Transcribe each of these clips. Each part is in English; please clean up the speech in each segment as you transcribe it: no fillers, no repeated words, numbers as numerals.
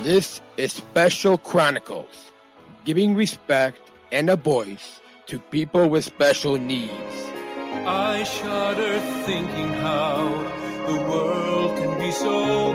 This is Special Chronicles, giving respect and a voice to people with special needs. I shudder thinking how the world can be so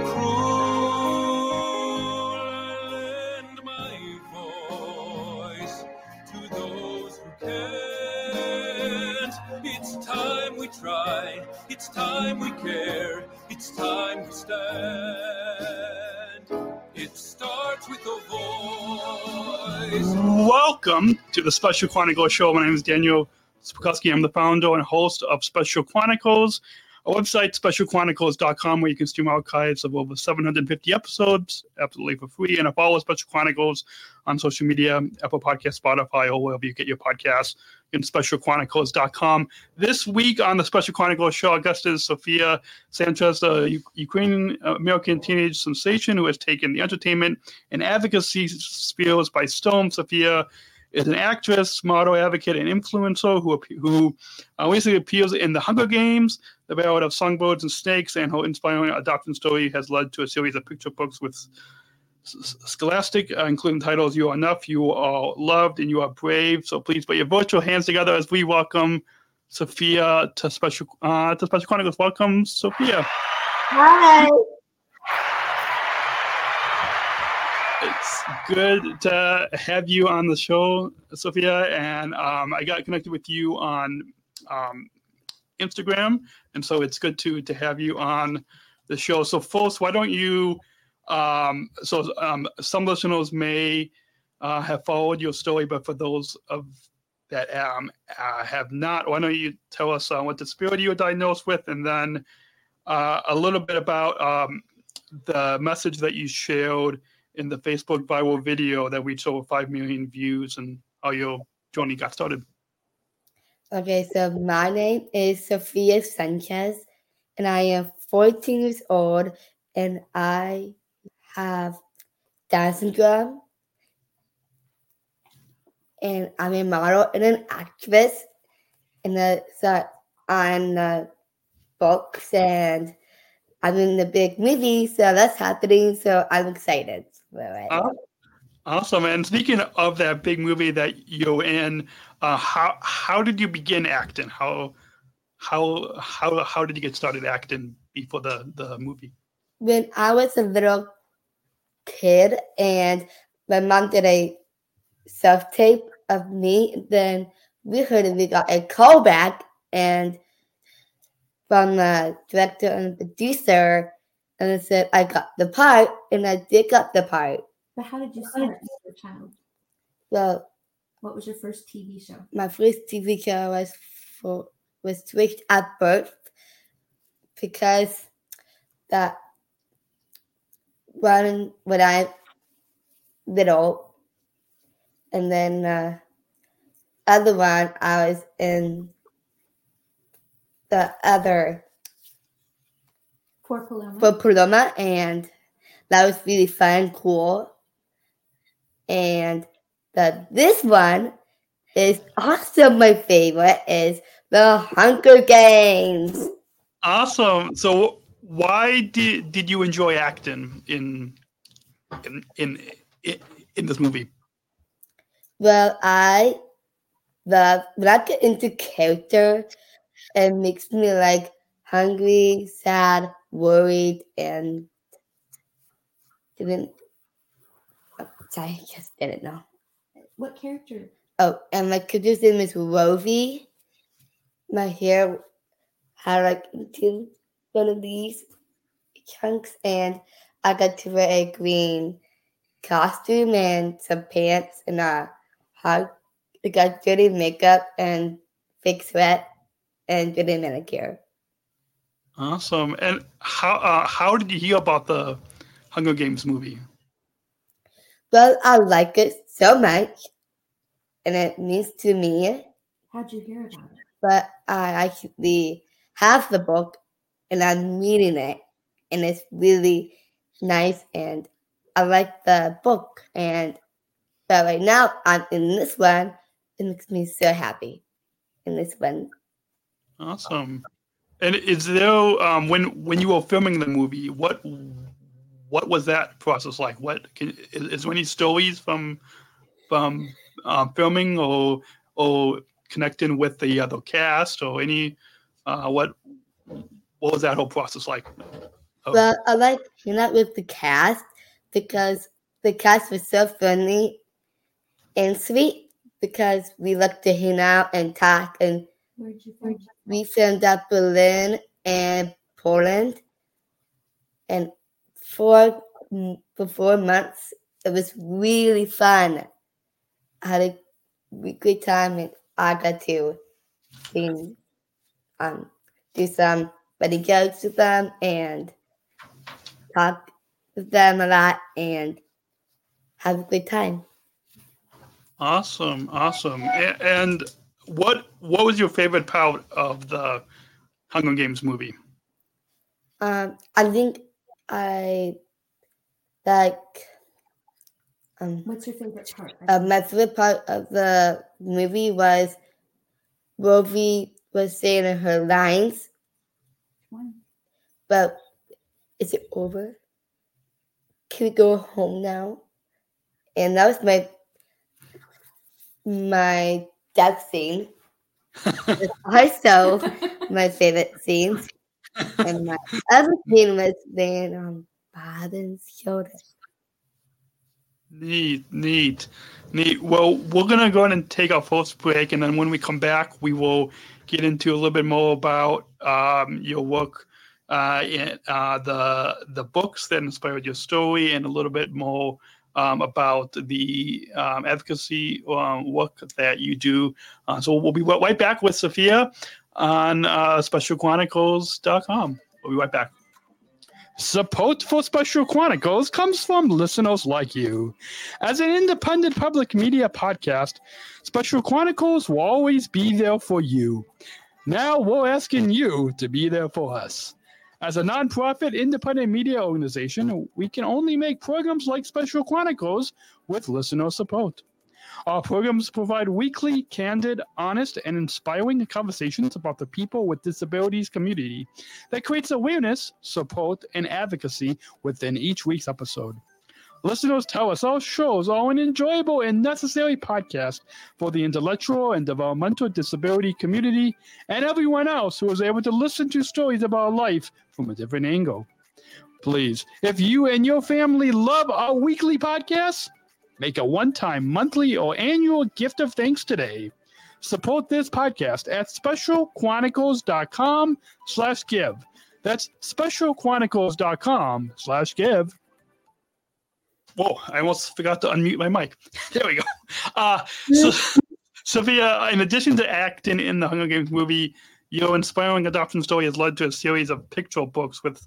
cruel. Lend my voice to those who can't. It's time we try, it's time we care, it's time we stand. It starts with a voice. Welcome to the Special Chronicles show. My name is Daniel Spokowski. I'm the founder and host of Special Chronicles, a website, specialchronicles.com, where you can stream archives of over 750 episodes absolutely for free. And follow Special Chronicles on social media, Apple Podcasts, Spotify, or wherever you get your podcasts, in specialchronicles.com. This week on the Special Chronicles show, our guest is Sophia Sanchez, a Ukrainian-American teenage sensation who has taken the entertainment and advocacy spheres by storm. Sophia is an actress, model, advocate, and influencer who recently appears in The Hunger Games, The Ballad of Songbirds and Snakes, and her inspiring adoption story has led to a series of picture books with Scholastic, including titles "You Are Enough," "You Are Loved," and "You Are Brave." So please put your virtual hands together as we welcome Sophia to Special Chronicles. Welcome, Sophia. Hi. It's good to have you on the show, Sophia, and I got connected with you on Instagram, and so it's good to have you on the show. So first, why don't you, some listeners may have followed your story, but for those that have not, why don't you tell us what disability you were diagnosed with, and then a little bit about the message that you shared in the Facebook viral video that reached over 5 million views, and how your journey got started. Okay, so my name is Sophia Sanchez, and I am 14 years old, and I have Down syndrome, and I'm a model and an actress, and on the books, and I'm in the big movie, so that's happening, so I'm excited. Awesome. And speaking of that big movie that you're in, how did you begin acting? How did you get started acting before the movie? When I was a little kid, and my mom did a self-tape of me, then we got a call back, and from the director and producer, and it said I got the part, and I did got the part. But how did you start as a child? Well, what was your first TV show? My first TV show was Switched at Birth, because that when I little, and then other one I was in the other for Paloma, and that was really fun and cool. And this one is also my favorite, is The Hunger Games. Awesome. So why did you enjoy acting in this movie? Well, when I get into character, it makes me like hungry, sad, worried, and I just didn't know. What character? Oh, and my character's name is Rosie. My hair had like into one of these chunks, and I got to wear a green costume and some pants, and I got dirty makeup and fake sweat and dirty manicure. Awesome. And how did you hear about the Hunger Games movie? Well, I like it so much, and it means to me. How'd you hear about it? But I actually have the book, and I'm reading it, and it's really nice, and I like the book. But right now, I'm in this one. It makes me so happy in this one. Awesome. And is there when you were filming the movie, what what was that process like? Is there any stories from filming or connecting with the cast or any what was that whole process like? Well, I like hanging out with the cast because the cast was so friendly and sweet because we like to hang out and talk, and Where'd you film? we filmed at Berlin and Poland, and for 4 months it was really fun. I had a great time, and I got to sing, do some funny jokes with them and talk with them a lot and have a good time. Awesome. And what was your favorite part of the Hunger Games movie? I think I like What's your favorite part? my favorite part of the movie was Rovi was saying her lines, One. but is it over? Can we go home now? And that was my death scene. It's also my favorite scenes. And my other scene was being on Baden's shoulder. Neat. Well, we're gonna go ahead and take our first break, and then when we come back, we will get into a little bit more about your work in the books that inspired your story, and a little bit more about the advocacy work that you do. So we'll be right back with Sophia on SpecialChronicles.com. We'll be right back. Support for Special Chronicles comes from listeners like you. As an independent public media podcast, Special Chronicles will always be there for you. Now we're asking you to be there for us. As a nonprofit independent media organization, we can only make programs like Special Chronicles with listener support. Our programs provide weekly, candid, honest, and inspiring conversations about the people with disabilities community that creates awareness, support, and advocacy within each week's episode. Listeners tell us our shows are an enjoyable and necessary podcast for the intellectual and developmental disability community and everyone else who is able to listen to stories about life from a different angle. Please, if you and your family love our weekly podcasts, make a one-time, monthly, or annual gift of thanks today. Support this podcast at specialchronicles.com/give. That's specialchronicles.com/give. Whoa, I almost forgot to unmute my mic. There we go. So, Sophia, in addition to acting in the Hunger Games movie, your inspiring adoption story has led to a series of pictorial books with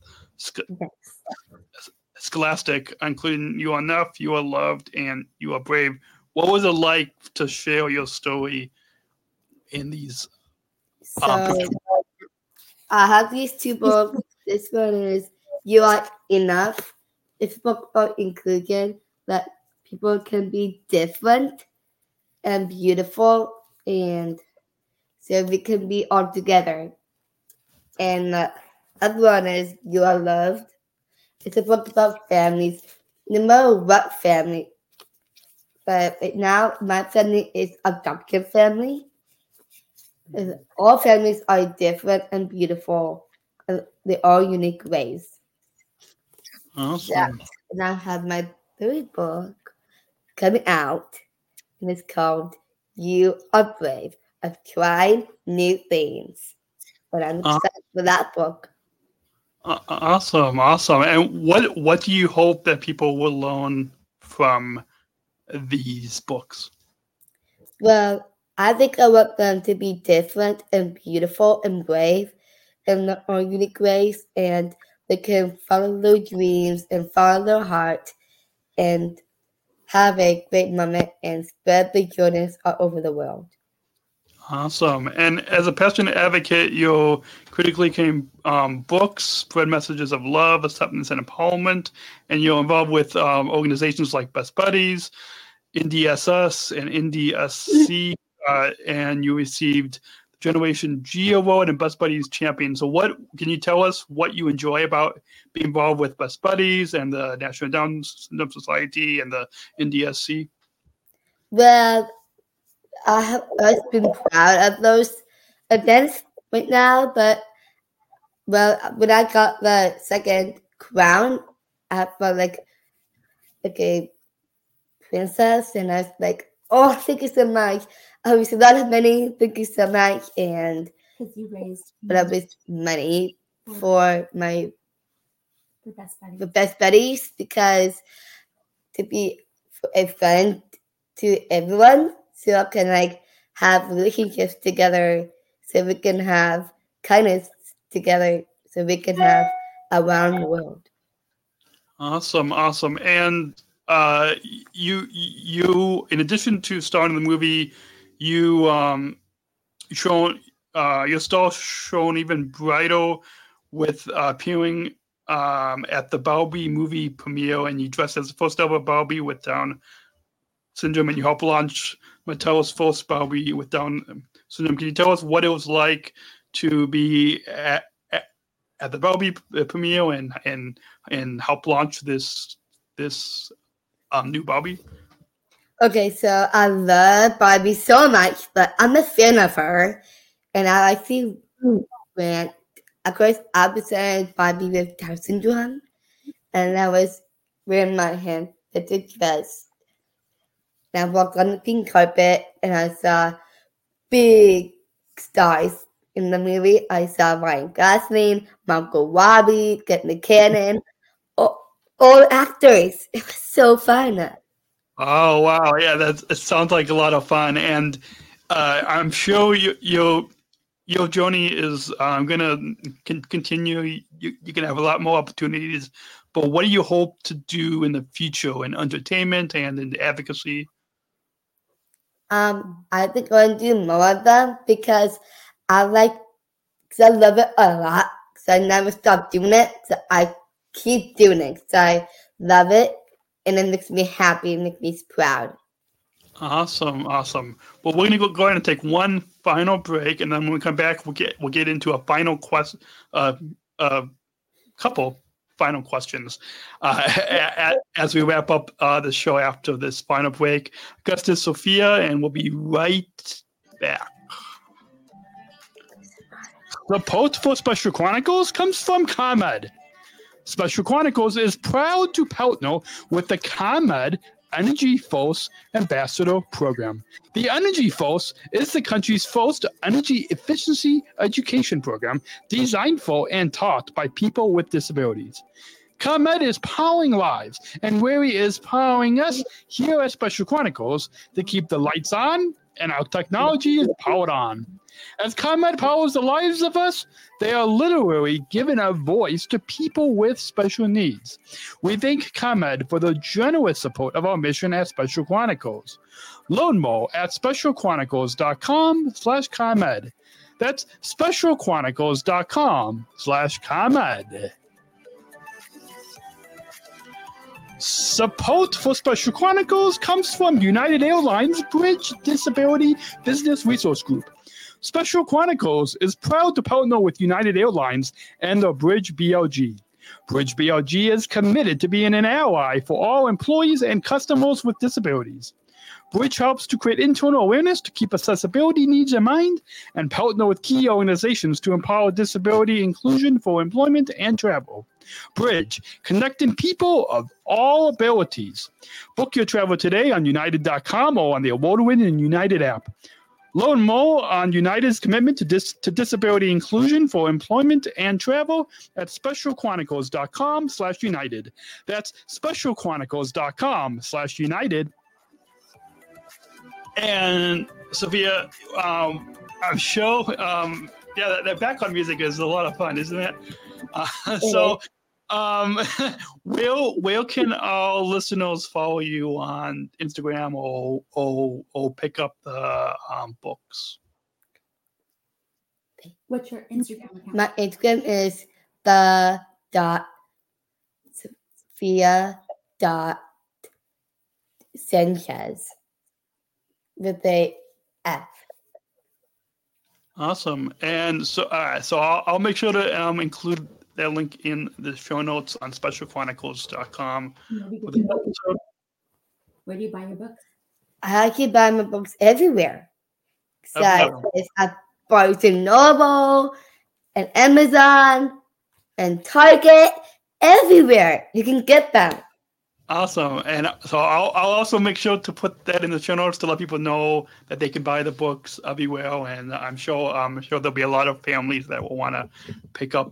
Scholastic, including You Are Enough, You Are Loved, and You Are Brave. What was it like to share your story in these? So I have these two books. This one is You Are Enough. It's a book about inclusion, that people can be different and beautiful, and so we can be all together. And the other one is You Are Loved. It's a book about families, no matter what family. But right now, my family is adoptive family. All families are different and beautiful, and they are unique ways. Awesome. Yeah. And I have my third book coming out, and it's called You Are Brave. I've tried new things, but I'm excited for that book. Awesome. And what do you hope that people will learn from these books? Well, I think I want them to be different and beautiful and brave in their own unique ways, and they can follow their dreams and follow their heart and have a great moment and spread the goodness all over the world. Awesome. And as a passionate advocate, you'll critically acclaimed books spread messages of love, acceptance, and empowerment. And you're involved with organizations like Best Buddies, NDSS, and NDSC. And you received Generation G Award and Best Buddies champion. So what can you tell us what you enjoy about being involved with Best Buddies and the National Down Syndrome Society and the NDSC? Well, I have always been proud of those events right now, but when I got the second crown, I felt like a princess, and I was like, "Oh, thank you so much! I was a lot of money. Thank you so much!" And Because you raised but I was money for my the Best Buddies. the Best Buddies, because to be a friend to everyone, so I can like have relationships together, so we can have kindness together, so we can have around the world. Awesome. And you in addition to starring in the movie, you're still shown even brighter with appearing at the Barbie movie premiere, and you dressed as the first ever Barbie with Down syndrome, and you helped launch Mattel's first Barbie with Down syndrome. Can you tell us what it was like to be at the Barbie premiere and help launch this new Barbie? Okay, so I love Barbie so much, but I'm a fan of her, and I like to when, of course, I was saying Barbie with Down syndrome, and I was wearing my hand with the dress. And I walked on the pink carpet, and I saw big stars in the movie. I saw Ryan Gosling, Margot Robbie, Kate McKinnon, all actors. It was so fun. Oh wow, yeah, it sounds like a lot of fun, and I'm sure your journey is gonna continue. You can have a lot more opportunities, but what do you hope to do in the future in entertainment and in advocacy? I think I'm gonna do more of them because I love it a lot. So I never stop doing it. So I keep doing it. So I love it, and it makes me happy and makes me proud. Awesome. Well, we're gonna go ahead and take one final break, and then when we come back, we'll get into a final couple final questions as we wrap up the show after this final break. Augustus, Sophia, and we'll be right back. The post for Special Chronicles comes from ComEd. Special Chronicles is proud to partner with the ComEd Energy Force Ambassador Program. The Energy Force is the country's first energy efficiency education program designed for and taught by people with disabilities. ComEd is powering lives, and Wary is powering us here at Special Chronicles to keep the lights on and our technology is powered on. As ComEd powers the lives of us, they are literally giving a voice to people with special needs. We thank ComEd for the generous support of our mission at Special Chronicles. Learn more at specialchronicles.com/ComEd. That's specialchronicles.com/ComEd. Support for Special Chronicles comes from United Airlines Bridge Disability Business Resource Group. Special Chronicles is proud to partner with United Airlines and the Bridge BLG. Bridge BLG is committed to being an ally for all employees and customers with disabilities. Bridge helps to create internal awareness to keep accessibility needs in mind and partner with key organizations to empower disability inclusion for employment and travel. Bridge, connecting people of all abilities. Book your travel today on United.com or on the award-winning United app. Learn more on United's commitment to disability inclusion for employment and travel at specialchronicles.com/United. That's specialchronicles.com/United. And Sophia, I'm sure, that background music is a lot of fun, isn't it? Where can our listeners follow you on Instagram or pick up the books? What's your Instagram account? My Instagram is the.sophia.sanchez with a F. Awesome. And so I'll make sure to include that link in the show notes on specialchronicles.com. Where do you buy your books? I actually buy my books everywhere. So Everywhere. it's at Barnes and Noble and Amazon and Target. Everywhere you can get them. Awesome. And so I'll also make sure to put that in the show notes to let people know that they can buy the books everywhere. And I'm sure there'll be a lot of families that will want to pick up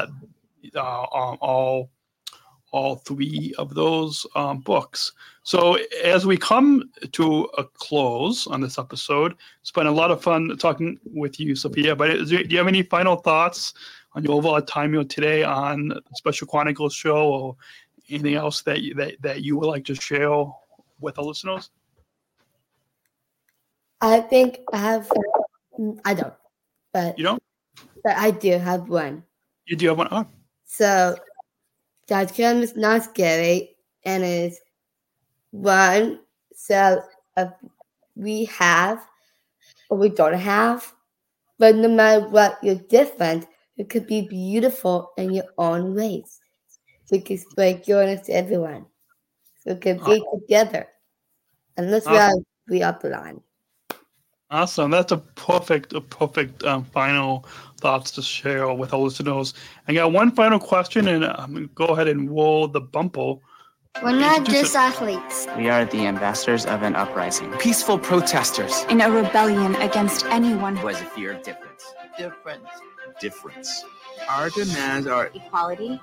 all three of those books. So as we come to a close on this episode, it's been a lot of fun talking with you, Sophia. But do you have any final thoughts on your overall time today on the Special Chronicles show, or anything else that you would like to share with our listeners? I think I don't, but You don't? But I do have one. You do have one? Oh. So that film is not scary and is one. So we have or we don't have, but no matter what, you're different. You could be beautiful in your own ways. So you can spread goodness to everyone. So we can be together. And that's where we are belong. Awesome. That's a perfect final thoughts to share with our listeners. I got one final question, and I'm going to go ahead and roll the bumper. We're not just athletes. We are the ambassadors of an uprising. Peaceful protesters. In a rebellion against anyone who has a fear of difference. Difference. Our demands are equality,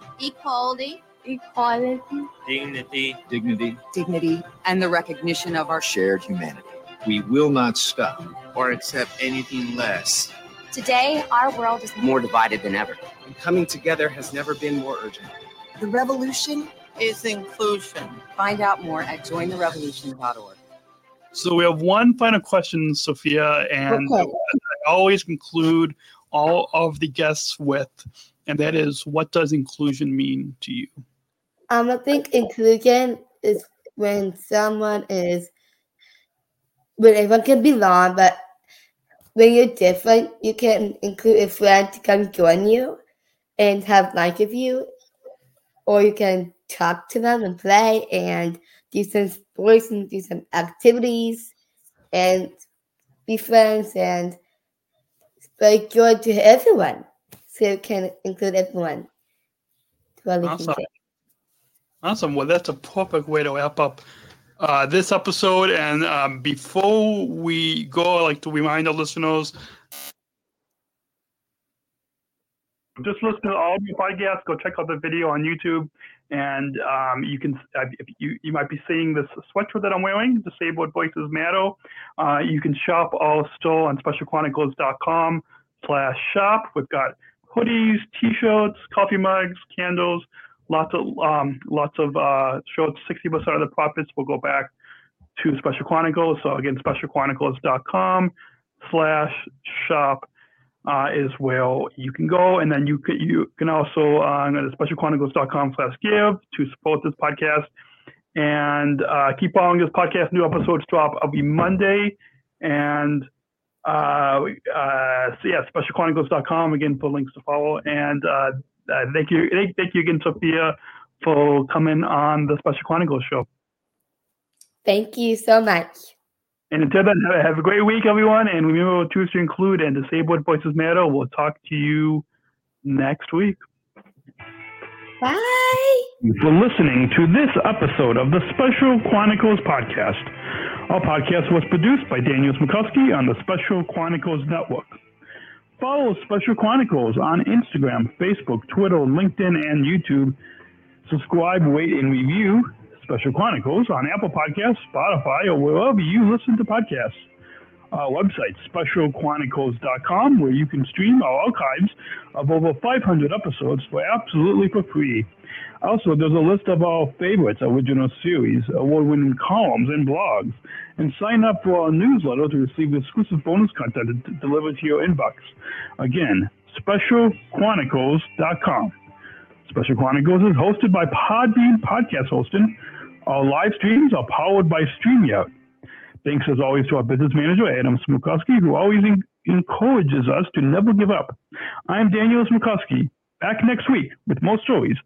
dignity, and the recognition of our shared humanity. We will not stop or accept anything less. Today, our world is more divided than ever. And coming together has never been more urgent. The revolution is inclusion. Find out more at jointherevolution.org. So we have one final question, Sophia, and I always conclude all of the guests with, and that is, what does inclusion mean to you? I think inclusion is when everyone can belong, but when you're different, you can include a friend to come join you and have lunch with you, or you can talk to them and play and do some sports and do some activities and be friends and spread joy to everyone. So you can include everyone. Awesome. Well, that's a perfect way to wrap up this episode. And before we go, I'd like to remind our listeners, just listen to all of your podcasts. Go check out the video on YouTube, and you can. You might be seeing this sweatshirt that I'm wearing. Disabled Voices Matter. You can shop our store on specialchronicles.com/shop. We've got hoodies, T-shirts, coffee mugs, candles. Lots of shirts. 60% of the profits will go back to Special Chronicles. So again, specialchronicles.com/shop is where you can go, and then you can also go to specialchronicles.com/give to support this podcast, and keep following this podcast. New episodes drop every Monday, and specialchronicles.com again for links to follow. And thank you again, Sophia, for coming on the Special Chronicles show. Thank you so much. And until then, have a great week, everyone. And remember to choose to include, and Disabled Voices Matter. We'll talk to you next week. Bye. For listening to this episode of the Special Chronicles podcast. Our podcast was produced by Daniel Smikowski on the Special Chronicles Network. Follow Special Chronicles on Instagram, Facebook, Twitter, LinkedIn, and YouTube. Subscribe, rate, and review Special Chronicles on Apple Podcasts, Spotify, or wherever you listen to podcasts. Our website, specialchronicles.com, where you can stream our archives of over 500 episodes for free. Also, there's a list of our favorites, original series, award-winning columns, and blogs. And sign up for our newsletter to receive exclusive bonus content delivered to your inbox. Again, specialchronicles.com. Special Chronicles is hosted by Podbean Podcast Hosting. Our live streams are powered by StreamYard. Thanks as always to our business manager, Adam Smukowski, who always encourages us to never give up. I'm Daniel Smrokowski, back next week with more stories.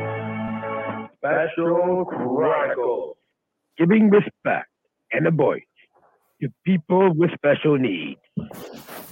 Special Chronicles, giving respect and a voice to people with special needs.